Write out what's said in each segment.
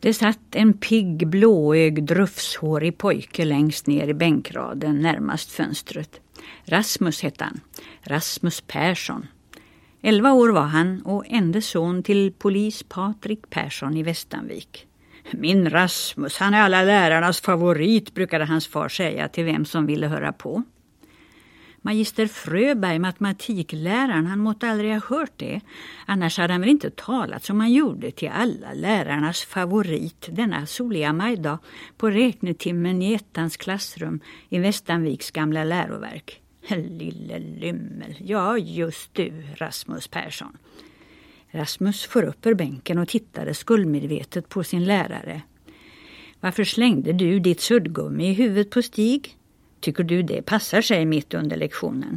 Det satt en pigg, blåögd, rufshårig pojke längst ner i bänkraden närmast fönstret. Rasmus hette han. Rasmus Persson. 11 år var han och enda son till polis Patrik Persson i Västanvik. Min Rasmus, han är alla lärarnas favorit, brukade hans far säga till vem som ville höra på. Magister Fröberg, matematikläraren, han måtte aldrig ha hört det. Annars hade han väl inte talat som han gjorde till alla lärarnas favorit denna soliga majdag på räknetimmen i 1:ans klassrum i Västanviks gamla läroverk. Lille lymmel, ja just du, Rasmus Persson. Rasmus får upp ur bänken och tittade skuldmedvetet på sin lärare. Varför slängde du ditt suddgummi i huvudet på Stig? Tycker du det passar sig mitt under lektionen?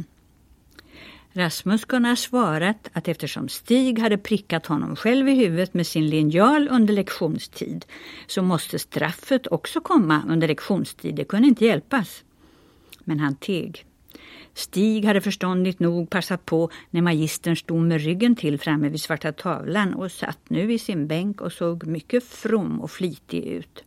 Rasmus kunde ha svarat att eftersom Stig hade prickat honom själv i huvudet med sin linjal under lektionstid så måste straffet också komma under lektionstid. Det kunde inte hjälpas. Men han teg. Stig hade förståndigt nog passat på när magistern stod med ryggen till framme vid svarta tavlan och satt nu i sin bänk och såg mycket from och flitig ut.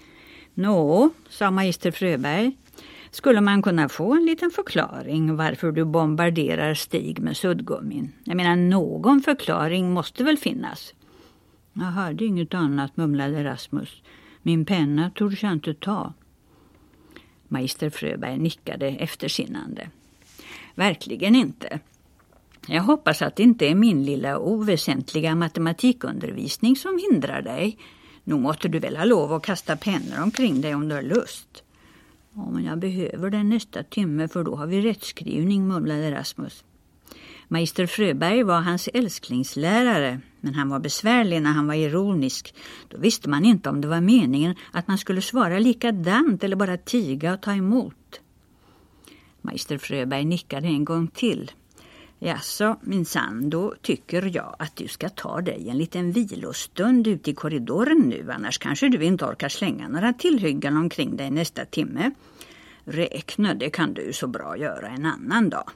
Nå, sa magister Fröberg, skulle man kunna få en liten förklaring varför du bombarderar Stig med suddgummin? Jag menar, någon förklaring måste väl finnas? Jag hörde inget annat, mumlade Rasmus. Min penna torde jag inte ta. Magister Fröberg nickade eftersinnande. Verkligen inte. Jag hoppas att det inte är min lilla oväsentliga matematikundervisning som hindrar dig. Nog måste du väl ha lov att kasta pennor omkring dig om du har lust. Ja, men jag behöver den nästa timme för då har vi rättskrivning, mumlade Rasmus. Magister Fröberg var hans älsklingslärare, men han var besvärlig när han var ironisk. Då visste man inte om det var meningen att man skulle svara likadant eller bara tiga och ta emot. Magister Fröberg nickade en gång till. Jaså, minsann, då tycker jag att du ska ta dig en liten vilostund ute i korridoren nu, annars kanske du inte orkar slänga några tillhyggen omkring dig nästa timme. Räkna, det kan du så bra göra en annan dag.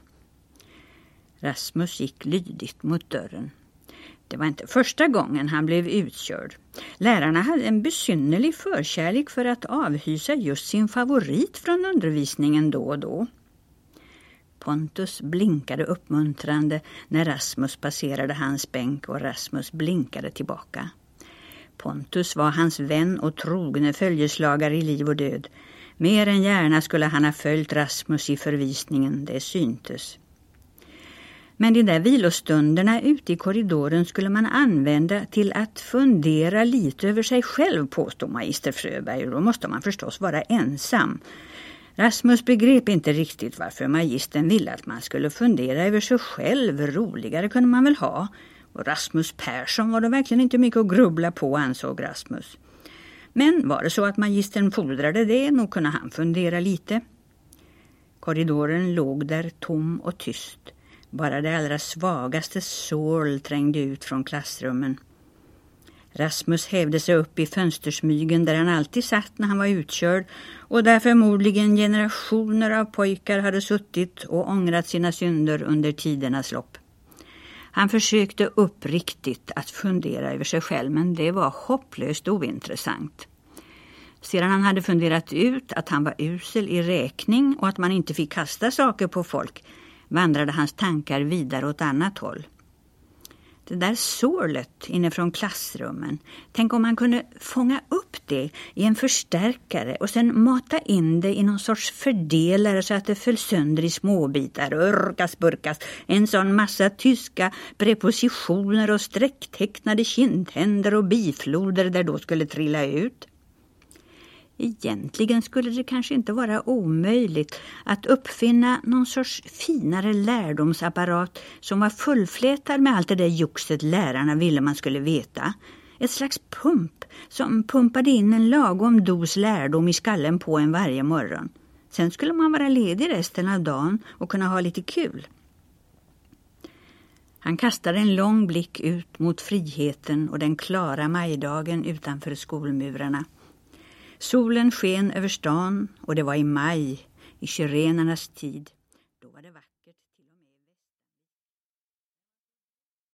Rasmus gick lydigt mot dörren. Det var inte första gången han blev utkörd. Lärarna hade en besynnerlig förkärlek för att avhysa just sin favorit från undervisningen då och då. Pontus blinkade uppmuntrande när Rasmus passerade hans bänk och Rasmus blinkade tillbaka. Pontus var hans vän och trogne följeslagare i liv och död. Mer än gärna skulle han ha följt Rasmus i förvisningen, det syntes. Men de där vilostunderna ute i korridoren skulle man använda till att fundera lite över sig själv, påstod magister Fröberg, och då måste man förstås vara ensam. Rasmus begrep inte riktigt varför magistern ville att man skulle fundera över sig själv. Roligare kunde man väl ha. Och Rasmus Persson var det verkligen inte mycket att grubbla på, ansåg Rasmus. Men var det så att magistern fordrade det, nog kunde han fundera lite. Korridoren låg där tom och tyst. Bara det allra svagaste sorl trängde ut från klassrummen. Rasmus hävde sig upp i fönstersmygen där han alltid satt när han var utkörd och där förmodligen generationer av pojkar hade suttit och ångrat sina synder under tidernas lopp. Han försökte uppriktigt att fundera över sig själv, men det var hopplöst ointressant. Sedan han hade funderat ut att han var usel i räkning och att man inte fick kasta saker på folk, vandrade hans tankar vidare åt annat håll. Det där sorlet inifrån klassrummen, tänk om man kunde fånga upp det i en förstärkare och sen mata in det i någon sorts fördelare så att det föll sönder i småbitar, urkas, burkas, en sån massa tyska prepositioner och sträcktecknade kindhänder och bifloder där då skulle trilla ut. Egentligen skulle det kanske inte vara omöjligt att uppfinna någon sorts finare lärdomsapparat som var fullflätad med allt det där joxet lärarna ville man skulle veta. Ett slags pump som pumpade in en lagom dos lärdom i skallen på en varje morgon. Sen skulle man vara ledig resten av dagen och kunna ha lite kul. Han kastade en lång blick ut mot friheten och den klara majdagen utanför skolmurarna. Solen sken över stan och det var i maj, i syrenernas tid.